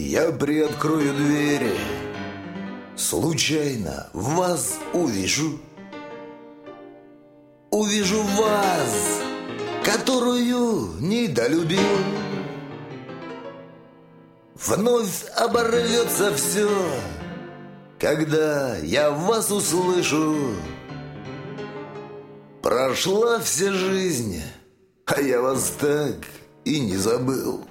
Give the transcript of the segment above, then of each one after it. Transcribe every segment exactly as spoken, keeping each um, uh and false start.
Я приоткрою двери, случайно вас увижу. Увижу вас, которую недолюбил. Вновь оборвется все, когда я вас услышу. Прошла вся жизнь, а я вас так и не забыл.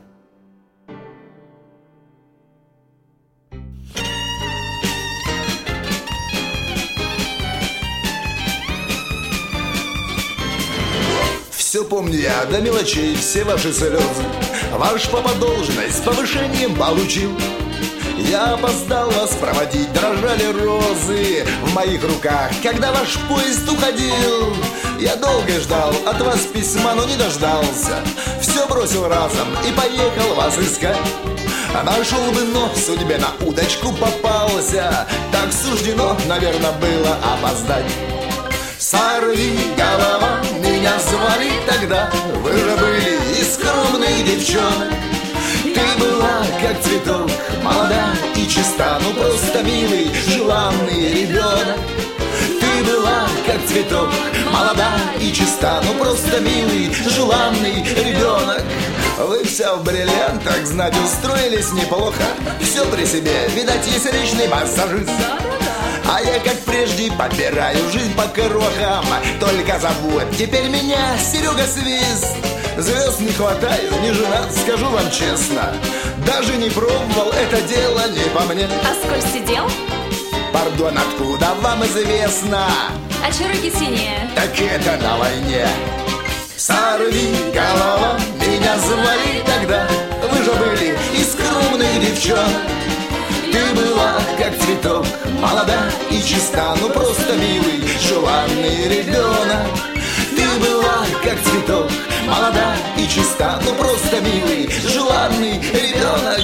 Все помню я до мелочей, все ваши слезы. Ваш папа должность повышением получил. Я опоздал вас проводить, дрожали розы в моих руках, когда ваш поезд уходил. Я долго ждал от вас письма, но не дождался. Все бросил разом и поехал вас искать. А нашел бы, но судьбе на удочку попался. Так суждено, наверное, было опоздать. Сорви голова, меня звали тогда. Вы же были из скромных девчонок. Ты была как цветок, молода и чиста, ну просто милый, желанный ребенок. Ты была как цветок, молода и чиста, ну просто милый, желанный ребенок. Вы вся в бриллиантах, знать, устроились неплохо. Все при себе, видать, есть личный массажист. А я, как прежде, подбираю жизнь по крохам. Только забудь теперь меня, Серега Свист. Звезд не хватаю, не женат, скажу вам честно. Даже не пробовал, это дело не по мне. А сколь сидел? Пардон, откуда вам известно? А че руки синие? Так это на войне. Сорви голова, меня звали тогда. Вы же были из скромных девчонок. Ты была как цветок, молода и чиста, ну просто милый, желанный ребенок. Ты была как цветок, молода и чиста, ну просто милый, желанный ребенок.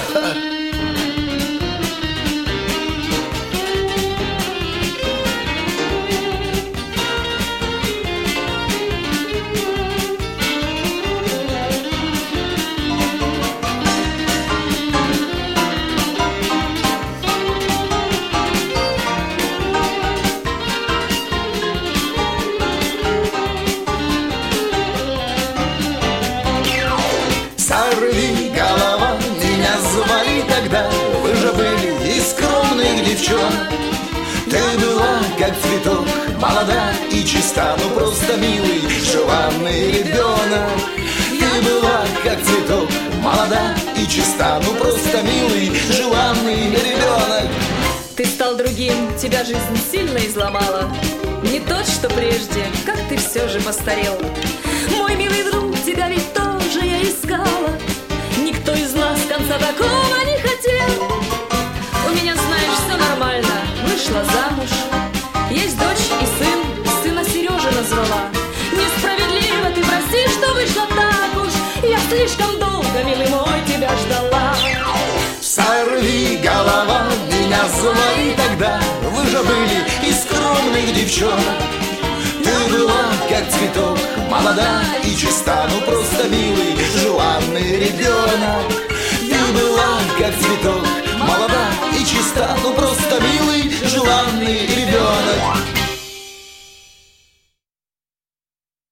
Сорви голова, меня звали тогда. Вы же были из скромных девчонок. Ты была как цветок, молода и чиста, ну просто милый, желанный ребенок. Ты была как цветок, молода и чиста, ну просто милый, желанный ребенок. Ты стал другим, тебя жизнь сильно изломала. Не тот, что прежде, как ты все же постарел. Мой милый друг, тебя ведь тоже я искала. Никто из нас конца такого не хотел. У меня, знаешь, все нормально, вышла замуж. Есть дочь и сын, сына Сережа назвала. Несправедливо, ты прости, что вышла так уж. Я слишком долго, милый мой, тебя ждала. Сорви голова, меня звали тогда. Вы же были из скромных девчонок. Ты была как цветок, молода и чиста, ну просто милый, желанный ребенок. Ты была как цветок, молода и чиста, ну просто милый, желанный ребенок.